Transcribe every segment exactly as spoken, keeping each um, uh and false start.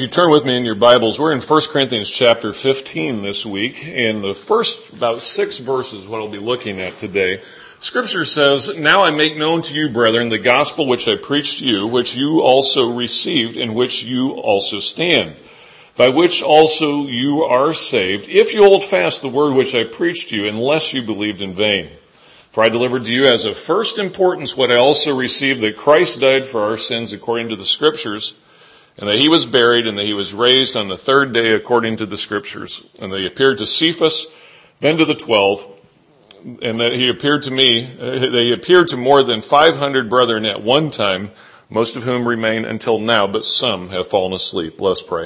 If you turn with me in your Bibles, we're in First Corinthians chapter fifteen this week, and the first about six verses, what I'll be looking at today. Scripture says, "Now I make known to you, brethren, the gospel which I preached to you, which you also received, in which you also stand, by which also you are saved, if you hold fast the word which I preached to you, unless you believed in vain. For I delivered to you as of first importance what I also received, that Christ died for our sins according to the Scriptures, and that he was buried, and that he was raised on the third day according to the Scriptures. And that he appeared to Cephas, then to the twelve, and that he appeared to me, uh, that he appeared to more than five hundred brethren at one time, most of whom remain until now, but some have fallen asleep." Let us pray.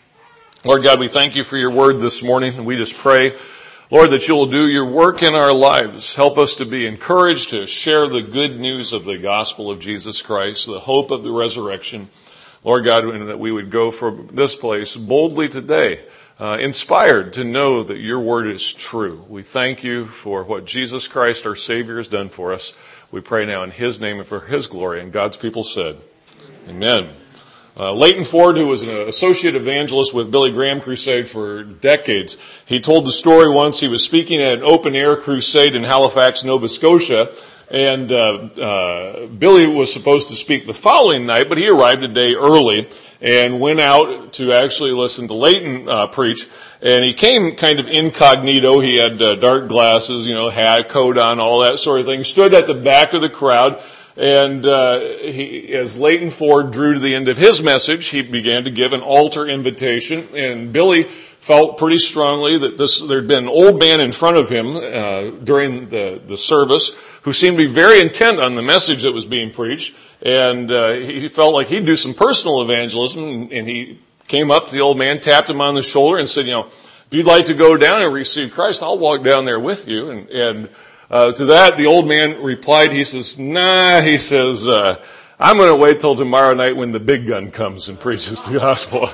Lord God, we thank you for your word this morning, and we just pray, Lord, that you will do your work in our lives. Help us to be encouraged to share the good news of the gospel of Jesus Christ, the hope of the resurrection. Lord God, and that we would go from this place boldly today, uh, inspired to know that your word is true. We thank you for what Jesus Christ, our Savior, has done for us. We pray now in his name and for his glory. And God's people said, amen. Uh, Leighton Ford, who was an associate evangelist with Billy Graham Crusade for decades, he told the story once. He was speaking at an open-air crusade in Halifax, Nova Scotia, and uh, uh Billy was supposed to speak the following night, but he arrived a day early and went out to actually listen to Leighton uh, preach. And he came kind of incognito. He had uh, dark glasses, you know, hat, coat on, all that sort of thing. Stood at the back of the crowd. And uh he, as Leighton Ford drew to the end of his message, he began to give an altar invitation. And Billy felt pretty strongly that this there'd been an old man in front of him uh during the the service who seemed to be very intent on the message that was being preached. And uh he felt like he'd do some personal evangelism. And, and he came up to the old man, tapped him on the shoulder, and said, "You know, if you'd like to go down and receive Christ, I'll walk down there with you." And and Uh, to that, the old man replied, he says, nah, he says, uh, I'm going to wait till tomorrow night when the big gun comes and preaches the gospel.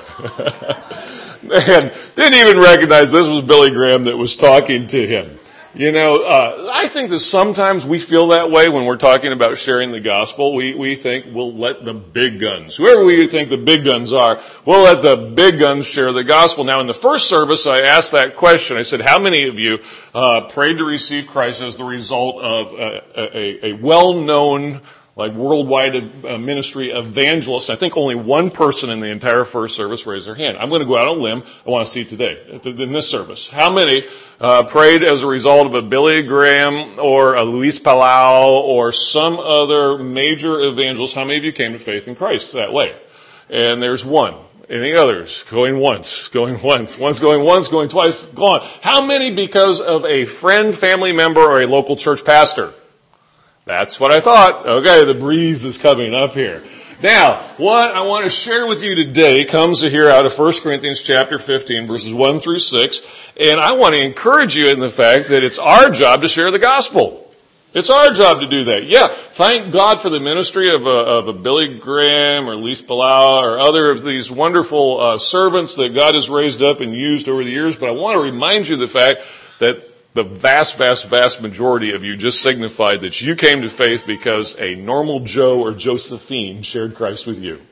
And didn't even recognize this was Billy Graham that was talking to him. You know, uh, I think that sometimes we feel that way when we're talking about sharing the gospel. We, we think we'll let the big guns, whoever we think the big guns are, we'll let the big guns share the gospel. Now, in the first service, I asked that question. I said, how many of you uh, prayed to receive Christ as the result of a, a, a well-known, like worldwide uh, ministry evangelist? I think only one person in the entire first service raised their hand. I'm going to go out on a limb. I want to see today, in this service. How many uh, prayed as a result of a Billy Graham or a Luis Palau or some other major evangelist? How many of you came to faith in Christ that way? And there's one. Any others? Going once, going once, once going once, going twice, gone. How many because of a friend, family member, or a local church pastor? That's what I thought. Okay, the breeze is coming up here. Now, what I want to share with you today comes here out of First Corinthians chapter fifteen, verses one through six. And I want to encourage you in the fact that it's our job to share the gospel. It's our job to do that. Yeah, thank God for the ministry of a, of a Billy Graham or Luis Palau or other of these wonderful uh, servants that God has raised up and used over the years. But I want to remind you of the fact that the vast, vast, vast majority of you just signified that you came to faith because a normal Joe or Josephine shared Christ with you.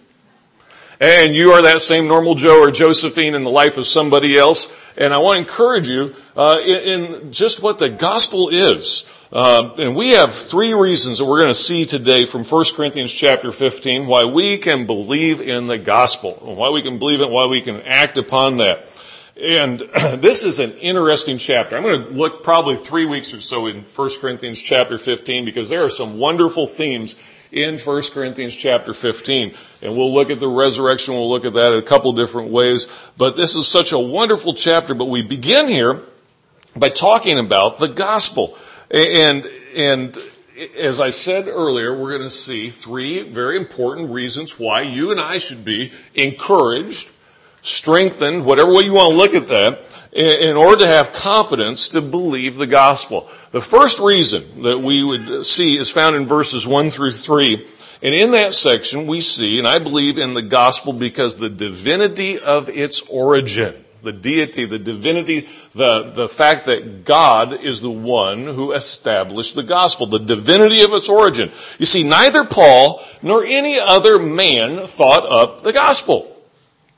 And you are that same normal Joe or Josephine in the life of somebody else. And I want to encourage you uh, in, in just what the gospel is. Uh, and we have three reasons that we're going to see today from First Corinthians chapter fifteen why we can believe in the gospel, why we can believe it, why we can act upon that. And this is an interesting chapter. I'm going to look probably three weeks or so in First Corinthians chapter fifteen because there are some wonderful themes in First Corinthians chapter fifteen. And we'll look at the resurrection. We'll look at that in a couple different ways. But this is such a wonderful chapter. But we begin here by talking about the gospel. And, and as I said earlier, we're going to see three very important reasons why you and I should be encouraged, strengthened, whatever way you want to look at that, in order to have confidence to believe the gospel. The first reason that we would see is found in verses one through three. And in that section we see, and I believe in the gospel because the divinity of its origin, the deity, the divinity, the, the fact that God is the one who established the gospel, the divinity of its origin. You see, neither Paul nor any other man thought up the gospel.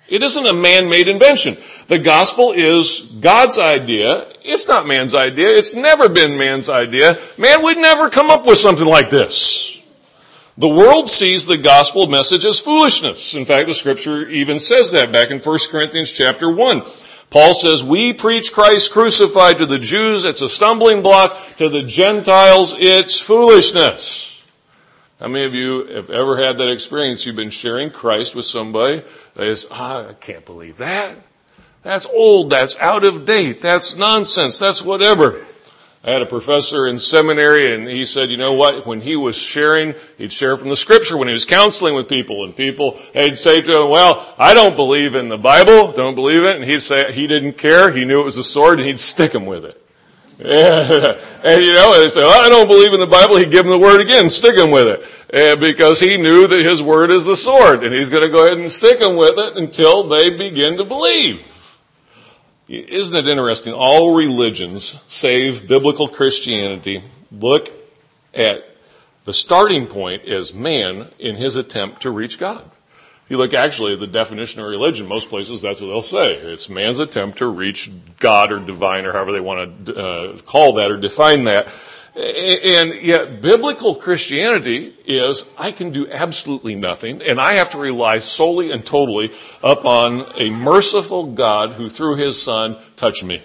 It isn't a man-made invention. The gospel is God's idea. It's not man's idea. It's never been man's idea. Man would never come up with something like this. The world sees the gospel message as foolishness. In fact, the scripture even says that back in First Corinthians chapter one. Paul says, we preach Christ crucified. To the Jews, it's a stumbling block. To the Gentiles, it's foolishness. How many of you have ever had that experience? You've been sharing Christ with somebody that is, ah, I can't believe that. That's old. That's out of date. That's nonsense. That's whatever. I had a professor in seminary, and he said, you know what? When he was sharing, he'd share from the scripture when he was counseling with people, and people, they'd say to him, well, I don't believe in the Bible, don't believe it. And he'd say he didn't care. He knew it was a sword, and he'd stick him with it. And, and you know, they say, well, I don't believe in the Bible. He'd give him the word again, stick him with it. And because he knew that his word is the sword, and he's going to go ahead and stick him with it until they begin to believe. Isn't it interesting? All religions, save biblical Christianity, look at the starting point as man in his attempt to reach God. You look actually at the definition of religion, most places that's what they'll say. It's man's attempt to reach God or divine or however they want to uh, call that or define that. And yet biblical Christianity is, I can do absolutely nothing, and I have to rely solely and totally upon a merciful God who through his son touched me.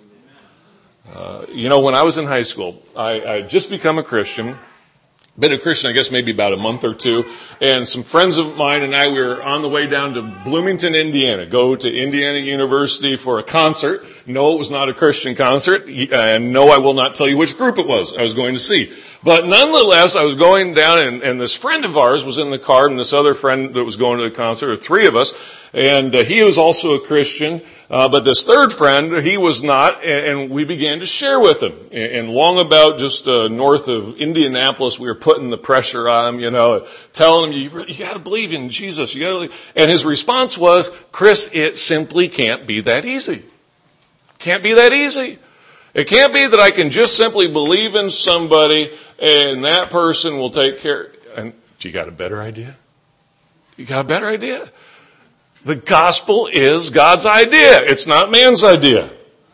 Uh, you know, when I was in high school, I, I had just become a Christian. Been a Christian, I guess, maybe about a month or two. And some friends of mine and I, we were on the way down to Bloomington, Indiana, go to Indiana University for a concert. No, it was not a Christian concert. And no, I will not tell you which group it was I was going to see. But nonetheless, I was going down, and, and this friend of ours was in the car, and this other friend that was going to the concert, or three of us, and uh, he was also a Christian. Uh, but this third friend, he was not, and, and we began to share with him. And, and long about just uh, north of Indianapolis, we were putting the pressure on him, you know, telling him, you, you got to believe in Jesus. You got to believe. And his response was, Chris, it simply can't be that easy. Can't be that easy. It can't be that I can just simply believe in somebody and that person will take care. And you got a better idea? You got a better idea? The gospel is God's idea. It's not man's idea.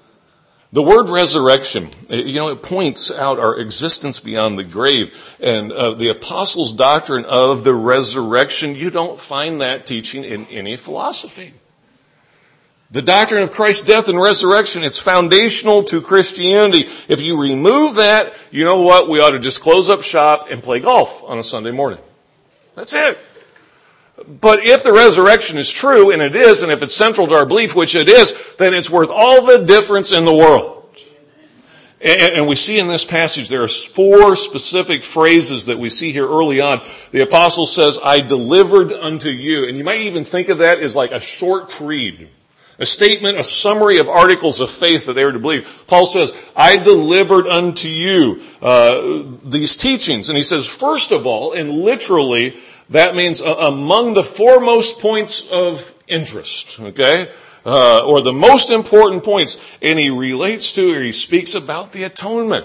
The word resurrection, you know, it points out our existence beyond the grave. And uh, the apostles' doctrine of the resurrection, you don't find that teaching in any philosophy. The doctrine of Christ's death and resurrection, it's foundational to Christianity. If you remove that, you know what? We ought to just close up shop and play golf on a Sunday morning. That's it. But if the resurrection is true, and it is, and if it's central to our belief, which it is, then it's worth all the difference in the world. And, and we see in this passage there are four specific phrases that we see here early on. The apostle says, I delivered unto you. And you might even think of that as like a short creed. A statement, a summary of articles of faith that they were to believe. Paul says, I delivered unto you uh, these teachings. And he says, first of all, and literally, that means uh, among the foremost points of interest, okay? Uh, or the most important points. And he relates to, or he speaks about the atonement.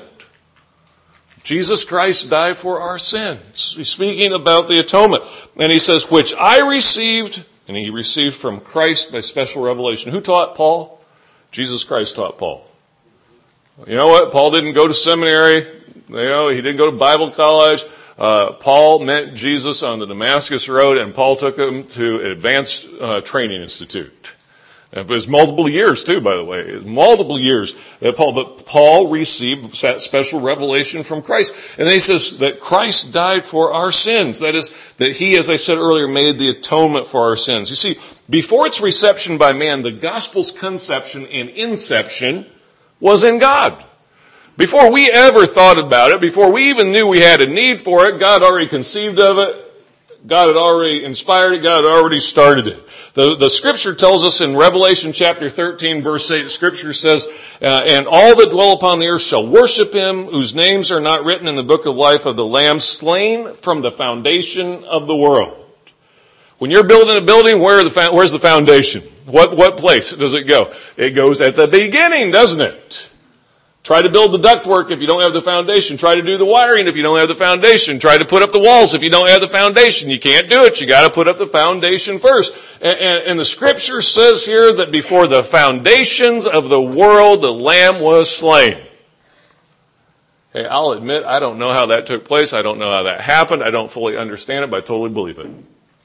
Jesus Christ died for our sins. He's speaking about the atonement. And he says, which I received, and he received from Christ by special revelation. Who taught Paul? Jesus Christ taught Paul. You know what? Paul didn't go to seminary. You know, he didn't go to Bible college. Uh, Paul met Jesus on the Damascus Road, and Paul took him to an advanced uh, training institute. And it was multiple years too, by the way. It was multiple years that Paul, but Paul received that special revelation from Christ. And then he says that Christ died for our sins. That is, that he, as I said earlier, made the atonement for our sins. You see, before its reception by man, the gospel's conception and inception was in God. Before we ever thought about it, before we even knew we had a need for it, God already conceived of it. God had already inspired it. God had already started it. The, the scripture tells us in Revelation chapter thirteen, verse eight, the scripture says, uh, and all that dwell upon the earth shall worship him, whose names are not written in the book of life of the Lamb, slain from the foundation of the world. When you're building a building, where are the, where's the foundation? What, what place does it go? It goes at the beginning, doesn't it? Try to build the ductwork if you don't have the foundation. Try to do the wiring if you don't have the foundation. Try to put up the walls if you don't have the foundation. You can't do it. You got to put up the foundation first. And, and, and the scripture says here that before the foundations of the world, the Lamb was slain. Hey, I'll admit, I don't know how that took place. I don't know how that happened. I don't fully understand it, but I totally believe it.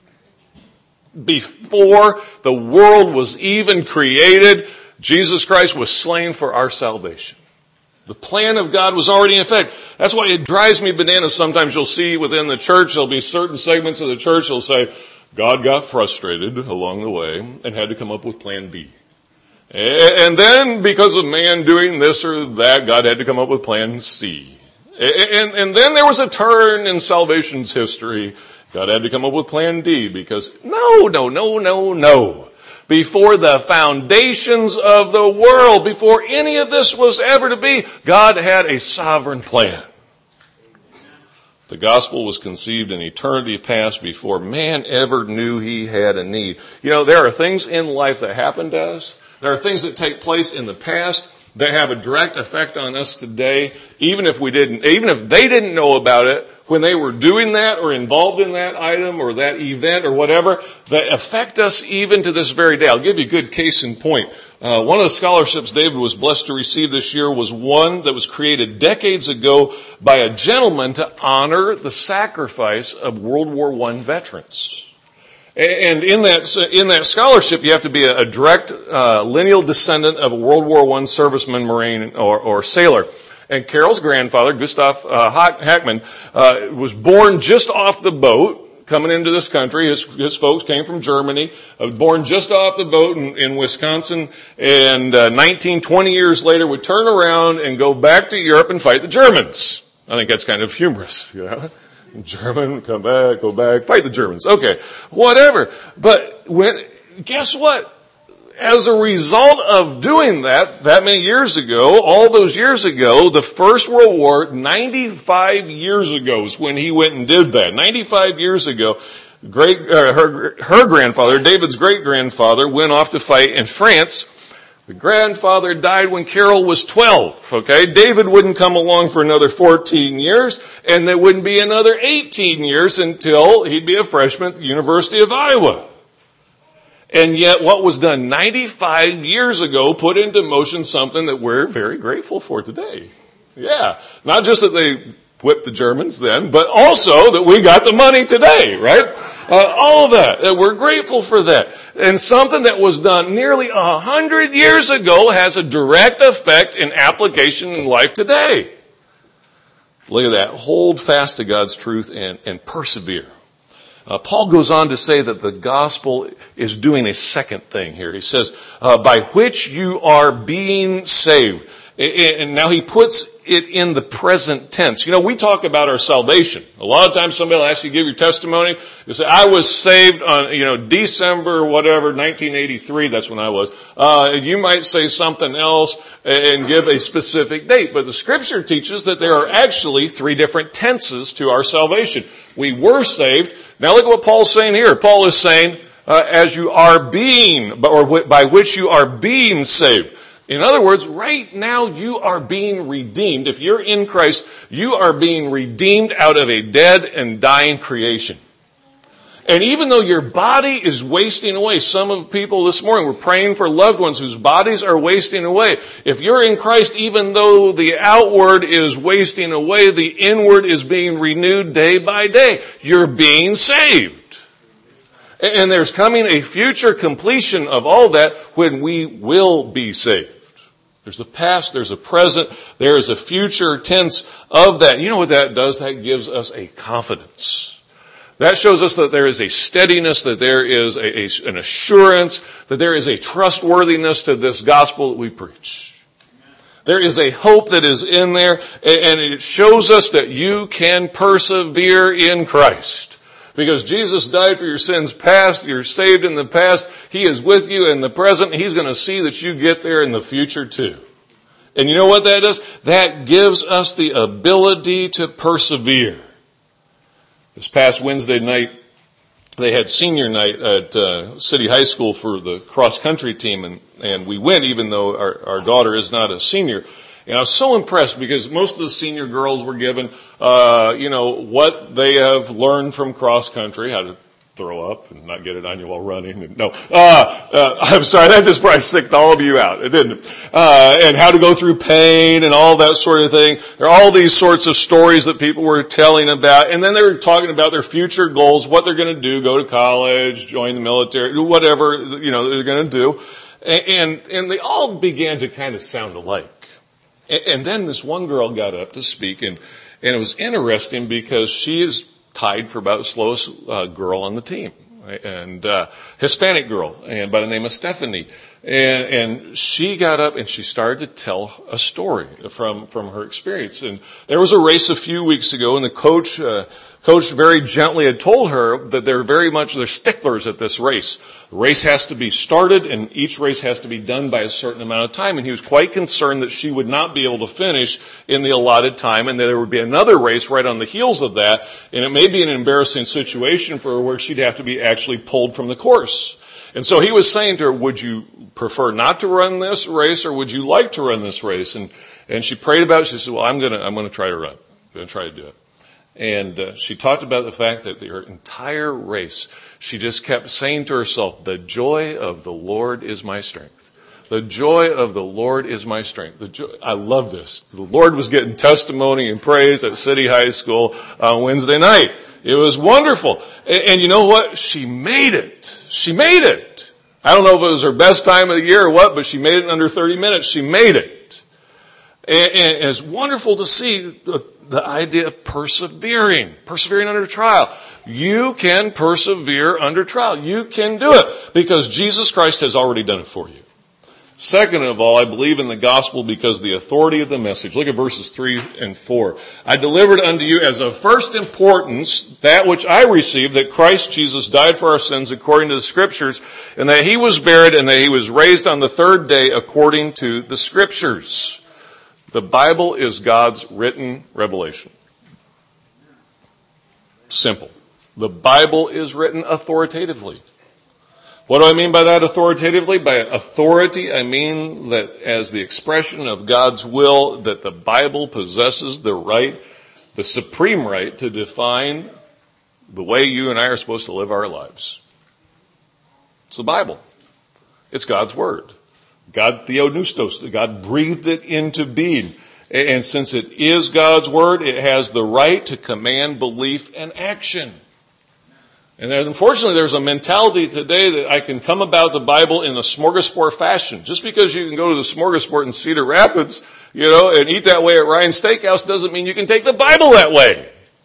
Before the world was even created, Jesus Christ was slain for our salvation. The plan of God was already in effect. That's why it drives me bananas. Sometimes you'll see within the church, there'll be certain segments of the church that'll say, God got frustrated along the way and had to come up with plan B. And then because of man doing this or that, God had to come up with plan C. And, and then there was a turn in salvation's history. God had to come up with plan D because no, no, no, no, no. Before the foundations of the world, before any of this was ever to be, God had a sovereign plan. The gospel was conceived in eternity past before man ever knew he had a need. You know, there are things in life that happen to us. There are things that take place in the past that have a direct effect on us today, even if we didn't, even if they didn't know about it when they were doing that or involved in that item or that event or whatever, that affect us even to this very day. I'll give you a good case in point. Uh, one of the scholarships David was blessed to receive this year was one that was created decades ago by a gentleman to honor the sacrifice of World War One veterans. And in that in that scholarship, you have to be a, a direct uh, lineal descendant of a World War One serviceman, Marine, or, or sailor. And Carol's grandfather, Gustav uh, Hackman, uh, was born just off the boat coming into this country. His, his folks came from Germany, uh, born just off the boat in, in Wisconsin, and uh, nineteen, twenty years later would turn around and go back to Europe and fight the Germans. I think that's kind of humorous, you know. German, come back, go back, fight the Germans. Okay, whatever. But when, guess what? As a result of doing that, that many years ago, all those years ago, the First World War, ninety-five years ago is when he went and did that. ninety-five years ago, great, uh, her, her grandfather, David's great-grandfather, went off to fight in France. The grandfather died when Carol was twelve, okay? David wouldn't come along for another fourteen years, and there wouldn't be another eighteen years until he'd be a freshman at the University of Iowa. And yet what was done ninety-five years ago put into motion something that we're very grateful for today. Yeah, not just that they whipped the Germans then, but also that we got the money today, right? Uh, all of that, that we're grateful for that. And something that was done nearly a hundred years ago has a direct effect in application in life today. Look at that. Hold fast to God's truth and, and persevere. Uh, Paul goes on to say that the gospel is doing a second thing here. He says, uh, by which you are being saved. And now he puts it in the present tense. You know, we talk about our salvation. A lot of times somebody will ask you to give your testimony. You say, I was saved on, you know, December, whatever, nineteen eighty-three. That's when I was. Uh, you might say something else and give a specific date. But the scripture teaches that there are actually three different tenses to our salvation. We were saved. Now look at what Paul's saying here. Paul is saying, uh, as you are being, or by which you are being saved. In other words, right now you are being redeemed. If you're in Christ, you are being redeemed out of a dead and dying creation. And even though your body is wasting away, some of the people this morning were praying for loved ones whose bodies are wasting away. If you're in Christ, even though the outward is wasting away, the inward is being renewed day by day. You're being saved. And there's coming a future completion of all that when we will be saved. There's a past, there's a present, there is a future tense of that. You know what that does? That gives us a confidence. That shows us that there is a steadiness, that there is a, a, an assurance, that there is a trustworthiness to this gospel that we preach. There is a hope that is in there, and it shows us that you can persevere in Christ. Because Jesus died for your sins past, you're saved in the past, He is with you in the present, He's going to see that you get there in the future too. And you know what that does? That gives us the ability to persevere. This past Wednesday night, they had senior night at uh, City High School for the cross-country team, and, and we went even though our, our daughter is not a senior. And I was so impressed because most of the senior girls were given, uh, you know, what they have learned from cross country, how to throw up and not get it on you while running. And no, uh, uh, I'm sorry, that just probably sicked all of you out, it didn't. Uh, and how to go through pain and all that sort of thing. There are all these sorts of stories that people were telling about. And then they were talking about their future goals, what they're going to do, go to college, join the military, whatever, you know, they're going to do. And, and, and they all began to kind of sound alike. And, and then this one girl got up to speak, and, and it was interesting because she is tied for about the slowest uh, girl on the team, right? And uh Hispanic girl, and by the name of Stephanie. And, and she got up and she started to tell a story from from her experience. And there was a race a few weeks ago, and the coach uh, coach very gently had told her that they're very much they're sticklers at this race. The race has to be started, and each race has to be done by a certain amount of time. And he was quite concerned that she would not be able to finish in the allotted time, and that there would be another race right on the heels of that, and it may be an embarrassing situation for her where she'd have to be actually pulled from the course. And so he was saying to her, would you prefer not to run this race, or would you like to run this race? And and she prayed about it. She said, well, I'm going to I'm going to try to run. I'm going to try to do it. And uh, she talked about the fact that her entire race, she just kept saying to herself, the joy of the Lord is my strength. The joy of the Lord is my strength. The joy, I love this. The Lord was getting testimony and praise at City High School on Wednesday night. It was wonderful. And, and you know what? She made it. She made it. I don't know if it was her best time of the year or what, but she made it in under thirty minutes. She made it. And, and it's wonderful to see the, the idea of persevering. Persevering under trial. You can persevere under trial. You can do it because Jesus Christ has already done it for you. Second of all, I believe in the gospel because of the authority of the message. Look at verses three and four. I delivered unto you as of first importance that which I received, that Christ Jesus died for our sins according to the scriptures, and that he was buried, and that he was raised on the third day according to the scriptures. The Bible is God's written revelation. Simple. The Bible is written authoritatively. What do I mean by that authoritatively? By authority, I mean that as the expression of God's will, that the Bible possesses the right, the supreme right to define the way you and I are supposed to live our lives. It's the Bible. It's God's word. God theopneustos, God breathed it into being. And since it is God's word, it has the right to command belief and action. And then, unfortunately, there's a mentality today that I can come about the Bible in a smorgasbord fashion. Just because you can go to the smorgasbord in Cedar Rapids, you know, and eat that way at Ryan's Steakhouse doesn't mean you can take the Bible that way.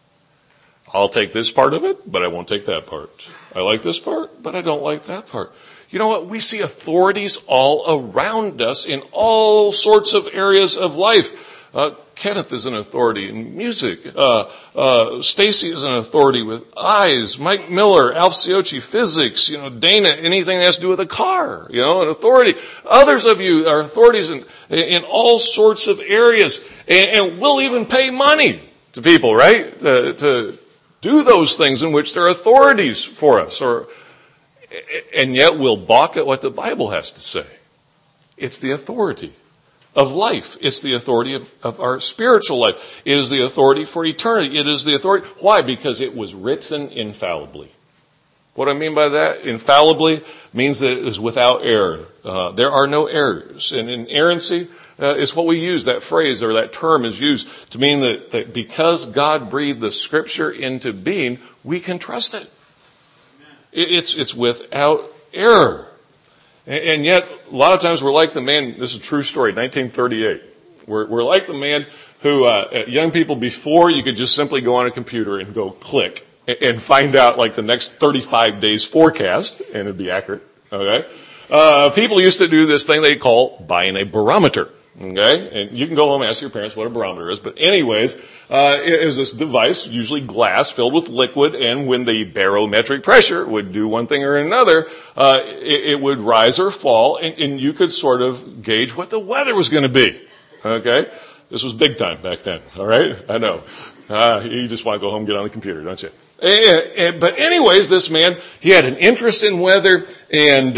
I'll take this part of it, but I won't take that part. I like this part, but I don't like that part. You know what? We see authorities all around us in all sorts of areas of life. Uh, Kenneth is an authority in music. Uh, uh, Stacy is an authority with eyes. Mike Miller, Alf Ciocci, physics. You know, Dana, anything that has to do with a car. You know, an authority. Others of you are authorities in, in all sorts of areas. And, and we'll even pay money to people, right? To, to do those things in which they're authorities for us. Or, and yet we'll balk at what the Bible has to say. It's the authority of life. It's the authority of, of our spiritual life. It is the authority for eternity. It is the authority. Why? Because it was written infallibly. What I mean by that, infallibly, means that it is without error. Uh, there are no errors. And inerrancy uh, is what we use. That phrase or that term is used to mean that, that because God breathed the scripture into being, we can trust it. it it's, it's without error. And yet, a lot of times we're like the man, this is a true story, nineteen thirty-eight. We're, we're like the man who, uh, young people before, you could just simply go on a computer and go click and find out like the next thirty-five days forecast, and it'd be accurate, okay? Uh, people used to do this thing they call buying a barometer. Okay? And you can go home and ask your parents what a barometer is. But anyways, uh, it is this device, usually glass, filled with liquid, and when the barometric pressure would do one thing or another, uh, it, it would rise or fall, and, and you could sort of gauge what the weather was going to be. Okay? This was big time back then. All right? I know. Uh, you just want to go home and get on the computer, don't you? And, and, but anyways, this man, he had an interest in weather, and uh,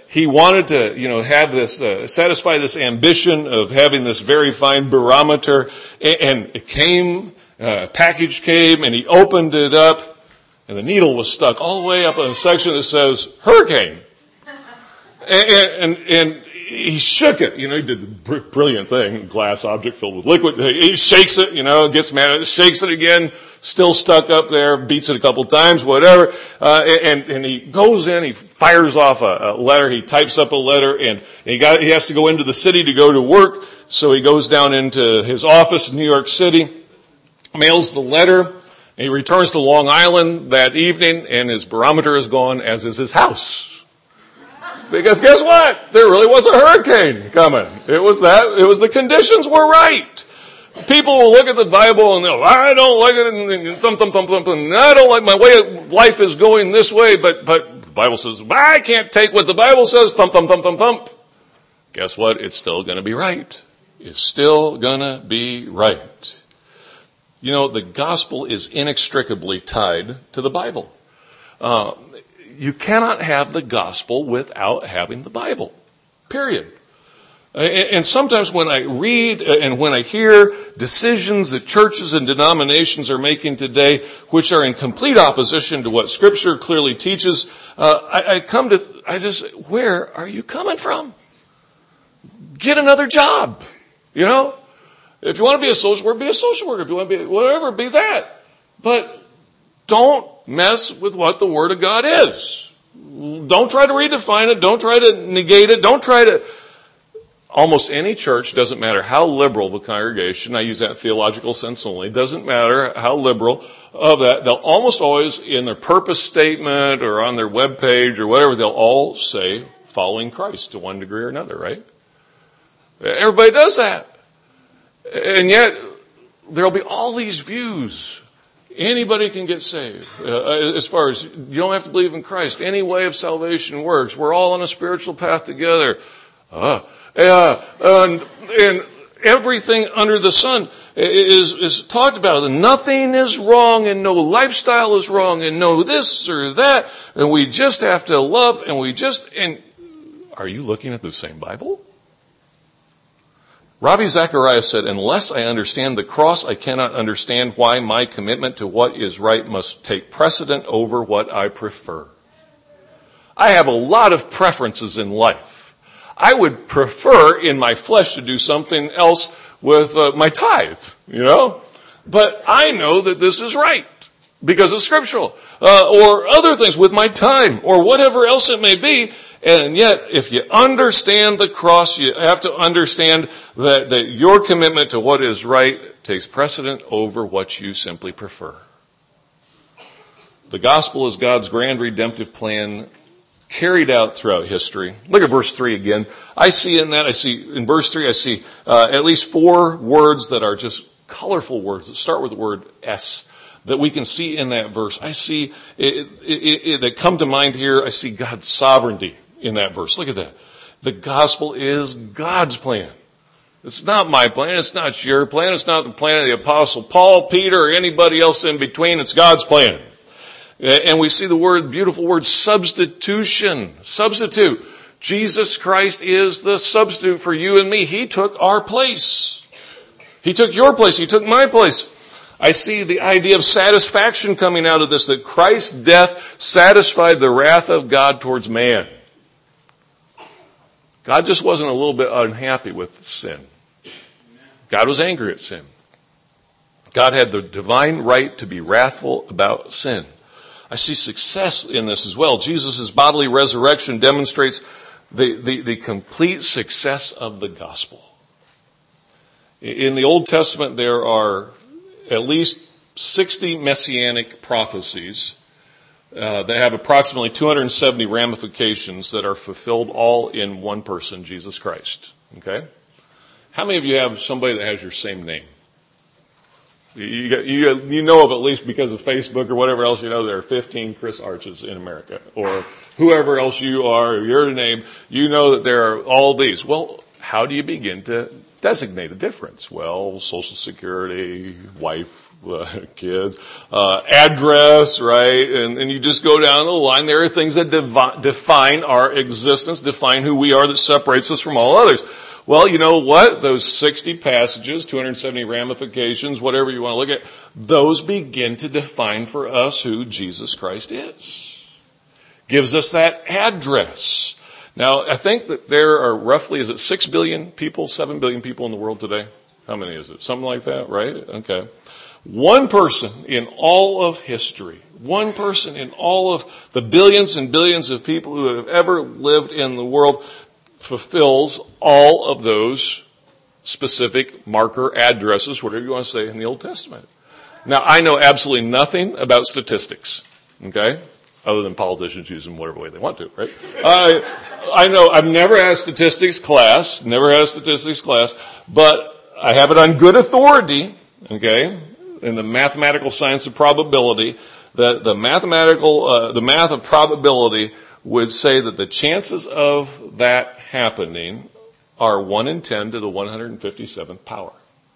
he wanted to, you know, have this, uh, satisfy this ambition of having this very fine barometer. And, and it came, uh, a package came, and he opened it up, and the needle was stuck all the way up on a section that says hurricane. And, and, and he shook it, you know, he did the br- brilliant thing, glass object filled with liquid. He shakes it, you know, gets mad at it, shakes it again, still stuck up there, beats it a couple times, whatever. Uh, and, and he goes in, he fires off a, a letter, he types up a letter, and he got, he has to go into the city to go to work. So he goes down into his office in New York City, mails the letter, and he returns to Long Island that evening, and his barometer is gone, as is his house. Because guess what? There really was a hurricane coming. It was that, it was the conditions were right. People will look at the Bible and they'll, I don't like it, and, and thump, thump, thump, thump, and I don't like my way of life is going this way, but, but the Bible says, I can't take what the Bible says, thump, thump, thump, thump, thump. Guess what? It's still gonna be right. It's still gonna be right. You know, the gospel is inextricably tied to the Bible. Uh, You cannot have the gospel without having the Bible. Period. And sometimes when I read and when I hear decisions that churches and denominations are making today, which are in complete opposition to what Scripture clearly teaches, uh, I, I come to, I just, where are you coming from? Get another job. You know? If you want to be a social worker, be a social worker. If you want to be whatever, be that. But don't mess with what the Word of God is. Don't try to redefine it. Don't try to negate it. Don't try to... Almost any church, doesn't matter how liberal the congregation, I use that in theological sense only, doesn't matter how liberal of that, they'll almost always, in their purpose statement or on their webpage or whatever, they'll all say, following Christ to one degree or another, right? Everybody does that. And yet, there'll be all these views. Anybody can get saved. Uh, as far as, you don't have to believe in Christ. Any way of salvation works. We're all on a spiritual path together. Uh, uh, and, and everything under the sun is, is talked about. And nothing is wrong, and no lifestyle is wrong, and no this or that. And we just have to love, and we just, and are you looking at the same Bible? Ravi Zacharias said, unless I understand the cross, I cannot understand why my commitment to what is right must take precedent over what I prefer. I have a lot of preferences in life. I would prefer in my flesh to do something else with uh, my tithe, you know? But I know that this is right because it's scriptural. Uh, or other things with my time or whatever else it may be. And yet, if you understand the cross, you have to understand that, that your commitment to what is right takes precedent over what you simply prefer. The gospel is God's grand redemptive plan carried out throughout history. Look at verse three again. I see in that, I see, in verse three, I see uh, at least four words that are just colorful words that start with the word S. That we can see in that verse. I see, it, it, it, that come to mind here, I see God's sovereignty in that verse. Look at that. The gospel is God's plan. It's not my plan. It's not your plan. It's not the plan of the apostle Paul, Peter, or anybody else in between. It's God's plan. And we see the word, beautiful word, substitution. Substitute. Jesus Christ is the substitute for you and me. He took our place. He took your place. He took my place. I see the idea of satisfaction coming out of this, that Christ's death satisfied the wrath of God towards man. God just wasn't a little bit unhappy with sin. God was angry at sin. God had the divine right to be wrathful about sin. I see success in this as well. Jesus' bodily resurrection demonstrates the, the, the complete success of the gospel. In the Old Testament, there are at least sixty messianic prophecies uh, that have approximately two hundred seventy ramifications that are fulfilled all in one person, Jesus Christ. Okay? How many of you have somebody that has your same name? You, got, you, you know of at least because of Facebook or whatever else, you know there are fifteen Chris Arches in America. Or whoever else you are, your name, you know that there are all these. Well, how do you begin to designate a difference? Well, Social Security, wife, uh, kids, uh, address, right? And, and you just go down the line. There are things that devi- define our existence, define who we are, that separates us from all others. Well, you know what? Those sixty passages, two hundred seventy ramifications, whatever you want to look at, those begin to define for us who Jesus Christ is. Gives us that address. Now, I think that there are roughly, is it six billion people, seven billion people in the world today? How many is it? Something like that, right? Okay. One person in all of history, one person in all of the billions and billions of people who have ever lived in the world fulfills all of those specific marker addresses, whatever you want to say, in the Old Testament. Now, I know absolutely nothing about statistics, okay? Other than politicians use them whatever way they want to, right? I, I know, I've never had a statistics class, never had a statistics class, but I have it on good authority, okay, in the mathematical science of probability, that the mathematical, uh, the math of probability would say that the chances of that happening are one in ten to the one hundred fifty-seventh power.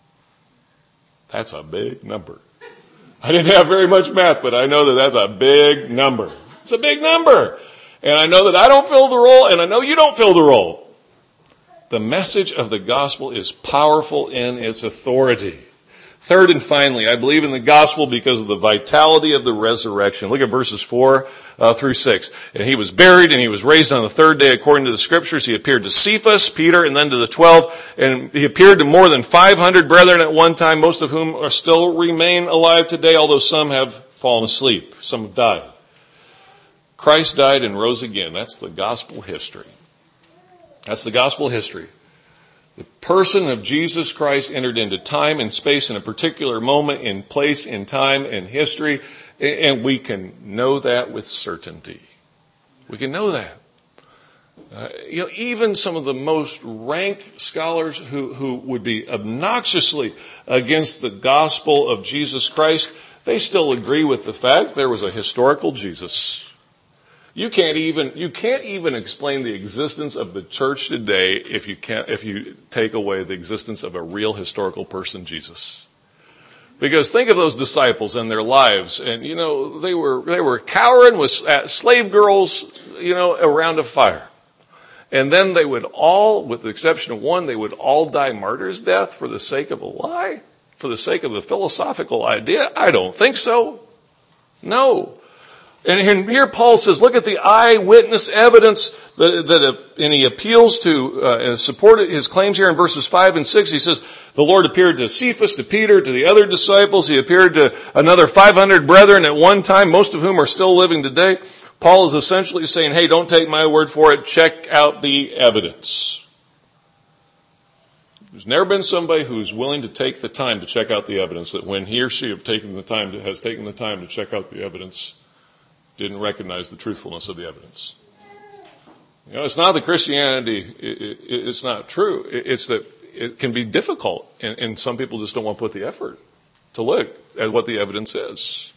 That's a big number. I didn't have very much math, but I know that that's a big number. It's a big number. And I know that I don't fill the role, and I know you don't fill the role. The message of the gospel is powerful in its authority. Third and finally, I believe in the gospel because of the vitality of the resurrection. Look at verses four uh, through six. And he was buried and he was raised on the third day according to the scriptures. He appeared to Cephas, Peter, and then to the twelve. And he appeared to more than five hundred brethren at one time, most of whom are still remain alive today, although some have fallen asleep. Some have died. Christ died and rose again. That's the gospel history. That's the gospel history. The person of Jesus Christ entered into time and space in a particular moment, in place, in time, in history, and we can know that with certainty. We can know that. Uh, you know, even some of the most rank scholars who, who would be obnoxiously against the gospel of Jesus Christ, they still agree with the fact there was a historical Jesus. You can't even, you can't even explain the existence of the church today if you can't, if you take away the existence of a real historical person, Jesus. Because think of those disciples and their lives, and you know, they were, they were cowering with slave girls, you know, around a fire. And then they would all, with the exception of one, they would all die martyr's death for the sake of a lie? For the sake of a philosophical idea? I don't think so. No. And here Paul says, look at the eyewitness evidence that, that and he appeals to uh, support his claims here in verses five and six. He says, the Lord appeared to Cephas, to Peter, to the other disciples. He appeared to another five hundred brethren at one time, most of whom are still living today. Paul is essentially saying, hey, don't take my word for it. Check out the evidence. There's never been somebody who's willing to take the time to check out the evidence, that when he or she have taken the time to, has taken the time to check out the evidence, didn't recognize the truthfulness of the evidence. You know, it's not that Christianity, it, it, it's not true. It, it's that it can be difficult, and, and some people just don't want to put the effort to look at what the evidence is.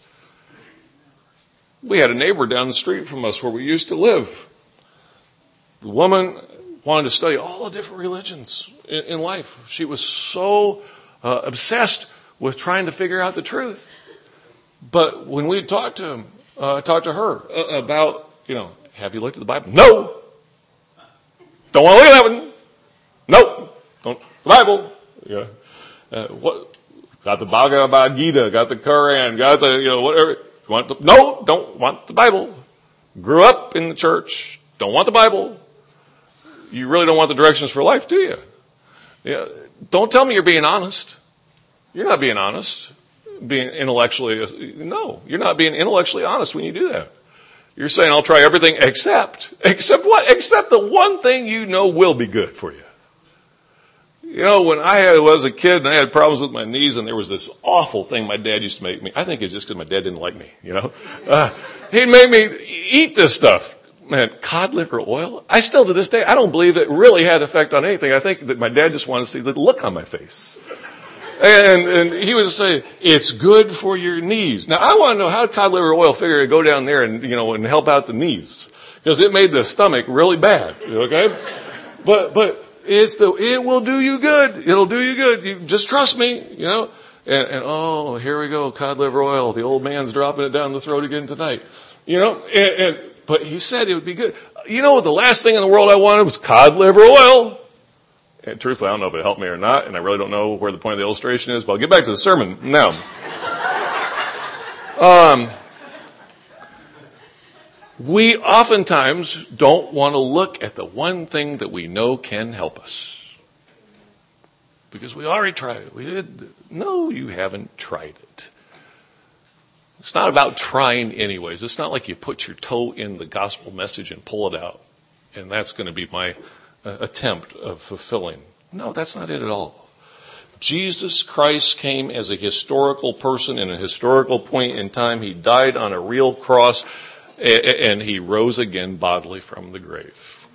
We had a neighbor down the street from us where we used to live. The woman wanted to study all the different religions in, in life. She was so uh, obsessed with trying to figure out the truth. But when we talked to him, Uh, talk to her uh, about, you know, have you looked at the Bible? No. Don't want to look at that one. Nope. Don't. The Bible. Yeah. Uh, what? Got the Bhagavad Gita, got the Quran, got the, you know, whatever. Want the, no, don't want the Bible. Grew up in the church. Don't want the Bible. You really don't want the directions for life, do you? Yeah. Don't tell me you're being honest. You're not being honest. Being intellectually, no, you're not being intellectually honest when you do that. You're saying, I'll try everything except, except what? Except the one thing you know will be good for you. You know, when I had, was a kid and I had problems with my knees, and there was this awful thing my dad used to make me. I think it's just because my dad didn't like me, you know. Uh, he'd make me eat this stuff. Man, cod liver oil? I still to this day, I don't believe it really had effect on anything. I think that my dad just wanted to see the look on my face. And, and he would say, it's good for your knees. Now, I want to know how cod liver oil figured to go down there and, you know, and help out the knees. Because it made the stomach really bad, okay? But, but it's the, it will do you good. It'll do you good. You just trust me, you know? And, and oh, here we go, cod liver oil. The old man's dropping it down the throat again tonight. You know, and, and, but he said it would be good. You know, the last thing in the world I wanted was cod liver oil. And truthfully, I don't know if it helped me or not, and I really don't know where the point of the illustration is, but I'll get back to the sermon now. Um, we oftentimes don't want to look at the one thing that we know can help us. Because we already tried it. We did. No, you haven't tried it. It's not about trying anyways. It's not like you put your toe in the gospel message and pull it out. And that's going to be my uh, attempt of fulfilling. No, that's not it at all. Jesus Christ came as a historical person in a historical point in time. He died on a real cross, and he rose again bodily from the grave.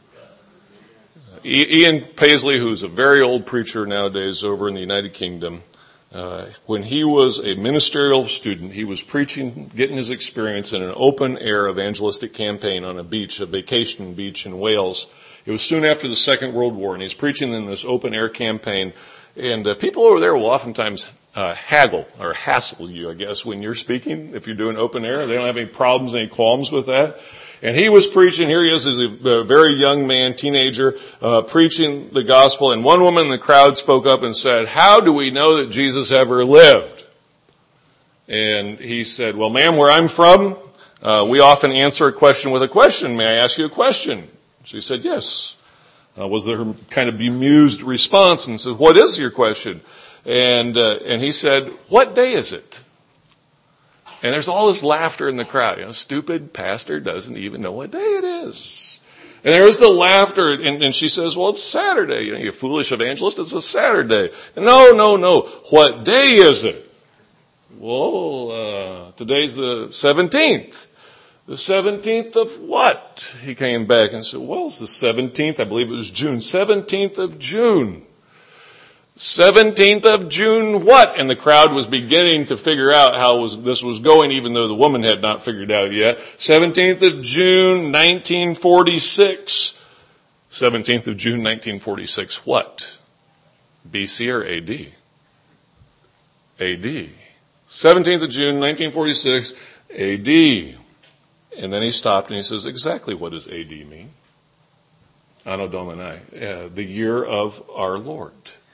Ian Paisley, who's a very old preacher nowadays over in the United Kingdom, uh, when he was a ministerial student, he was preaching, getting his experience in an open-air evangelistic campaign on a beach, a vacation beach in Wales. It was soon after the Second World War, and he's preaching in this open-air campaign. And uh, people over there will oftentimes uh, haggle or hassle you, I guess, when you're speaking. If you're doing open air, they don't have any problems, any qualms with that. And he was preaching. Here he is as a, a very young man, teenager, uh, preaching the gospel. And one woman in the crowd spoke up and said, "How do we know that Jesus ever lived?" And he said, "Well, ma'am, where I'm from, uh, we often answer a question with a question. May I ask you a question?" She said, "Yes." Uh, was there kind of bemused response and said, "What is your question?" And uh, and he said, "What day is it?" And there's all this laughter in the crowd. You know, stupid pastor doesn't even know what day it is. And there was the laughter, and, and she says, "Well, it's Saturday. You know, you foolish evangelist, it's a Saturday." And, no, no, no. What day is it? Well, uh, today's the seventeenth. The seventeenth of what? He came back and said, "Well, it's the seventeenth. I believe it was June. seventeenth of June. seventeenth of June what?" And the crowd was beginning to figure out how was, this was going, even though the woman had not figured out yet. seventeenth of June, nineteen forty-six. seventeenth of June, nineteen forty-six what? B C or A D? A D. seventeenth of June, nineteen forty-six, A D. And then he stopped and he says, "Exactly what does A D mean?" Anno Domini, uh, the year of our Lord.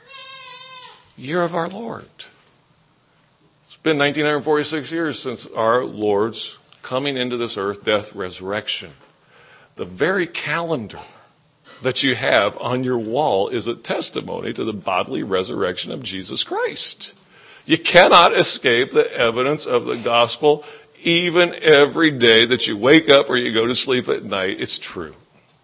Year of our Lord. It's been nineteen forty-six years since our Lord's coming into this earth, death, resurrection. The very calendar that you have on your wall is a testimony to the bodily resurrection of Jesus Christ. You cannot escape the evidence of the gospel. Even every day that you wake up or you go to sleep at night, it's true.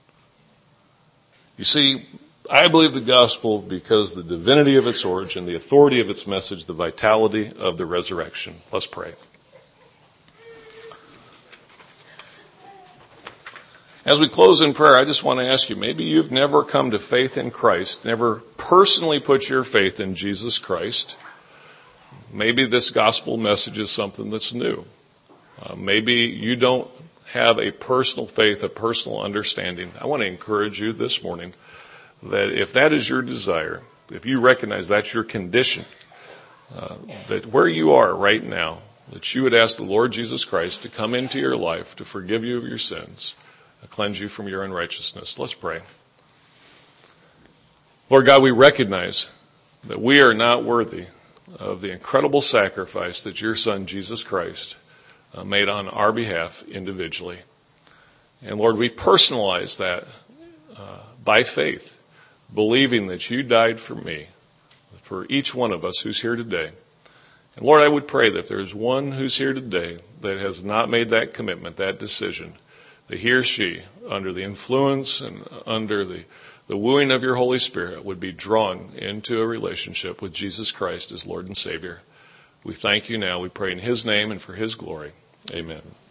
You see, I believe the gospel because the divinity of its origin, the authority of its message, the vitality of the resurrection. Let's pray. As we close in prayer, I just want to ask you, maybe you've never come to faith in Christ, never personally put your faith in Jesus Christ. Maybe this gospel message is something that's new. Uh, maybe you don't have a personal faith, a personal understanding. I want to encourage you this morning that if that is your desire, if you recognize that's your condition, uh, that where you are right now, that you would ask the Lord Jesus Christ to come into your life, to forgive you of your sins, to cleanse you from your unrighteousness. Let's pray. Lord God, we recognize that we are not worthy of the incredible sacrifice that your Son, Jesus Christ, Uh, made on our behalf individually. And Lord, we personalize that uh, by faith, believing that you died for me, for each one of us who's here today. And Lord, I would pray that if there's one who's here today that has not made that commitment, that decision, that he or she, under the influence and under the, the wooing of your Holy Spirit, would be drawn into a relationship with Jesus Christ as Lord and Savior. We thank you now. We pray in his name and for his glory. Amen.